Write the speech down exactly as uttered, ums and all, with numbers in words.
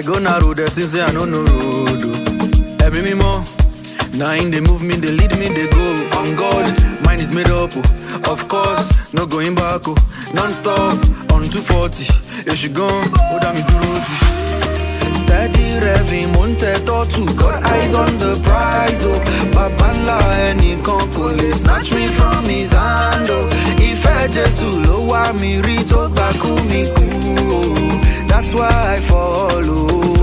I go narrow, the things say I no no road. oh. Every me more. Now in they move me, they lead me, they go. On God, mine is made up. oh. Of course, no going back. oh. Non-stop, on two forty. You should go, hold on me do roti. Steady revving, monte tortu. Got eyes on the prize, oh. Babanla, any conco, snatch me from his hand, oh. If I just lower me, reach back, me cool. That's why I follow.